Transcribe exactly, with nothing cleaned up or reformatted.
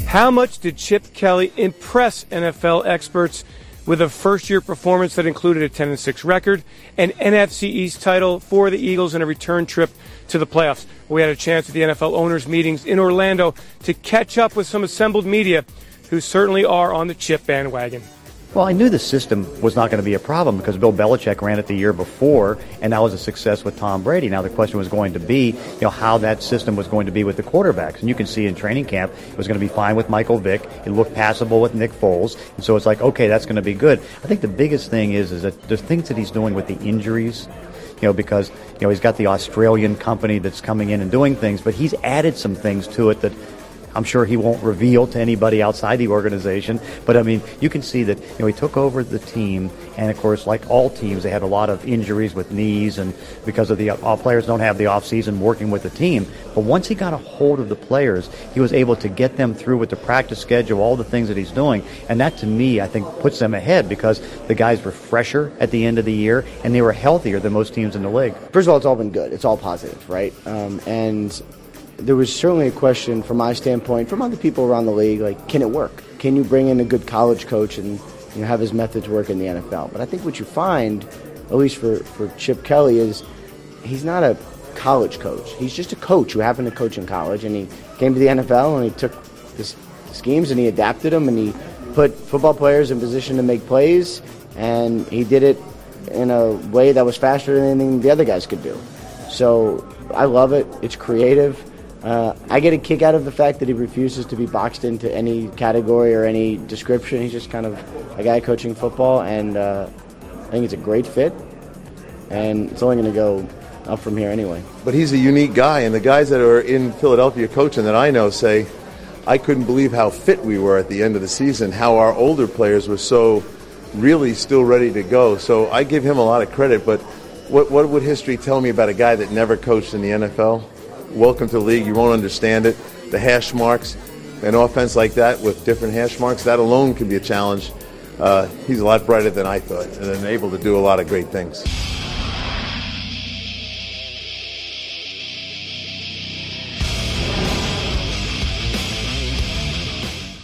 How much did Chip Kelly impress N F L experts with a first-year performance that included a ten and six record, an N F C East title for the Eagles, and a return trip to the playoffs? We had a chance at the N F L owners' meetings in Orlando to catch up with some assembled media who certainly are on the Chip bandwagon. Well, I knew the system was not going to be a problem because Bill Belichick ran it the year before, and that was a success with Tom Brady. Now the question was going to be, you know, how that system was going to be with the quarterbacks. And you can see in training camp, it was going to be fine with Michael Vick. It looked passable with Nick Foles. And so it's like, okay, that's going to be good. I think the biggest thing is, is that the things that he's doing with the injuries, you know, because, you know, he's got the Australian company that's coming in and doing things, but he's added some things to it that I'm sure he won't reveal to anybody outside the organization. But, I mean, you can see that, you know, he took over the team, and, of course, like all teams, they had a lot of injuries with knees, and because of the all players don't have the offseason working with the team. But once he got a hold of the players, he was able to get them through with the practice schedule, all the things that he's doing. And that, to me, I think puts them ahead because the guys were fresher at the end of the year, and they were healthier than most teams in the league. First of all, it's all been good. It's all positive, right? Um, and there was certainly a question from my standpoint, from other people around the league, like, can it work? Can you bring in a good college coach and, you know, have his methods work in the N F L? But I think what you find, at least for, for Chip Kelly, is he's not a college coach. He's just a coach who happened to coach in college, and he came to the N F L and he took the schemes and he adapted them and he put football players in position to make plays, and he did it in a way that was faster than anything the other guys could do. So I love it. It's creative. Uh, I get a kick out of the fact that he refuses to be boxed into any category or any description. He's just kind of a guy coaching football, and uh, I think it's a great fit, and it's only going to go up from here anyway. But he's a unique guy, and the guys that are in Philadelphia coaching that I know say, I couldn't believe how fit we were at the end of the season, how our older players were so really still ready to go. So I give him a lot of credit, but what, what would history tell me about a guy that never coached in the N F L? Welcome to the league. You won't understand it. The hash marks, an offense like that with different hash marks, that alone can be a challenge. Uh, he's a lot brighter than I thought and able to do a lot of great things.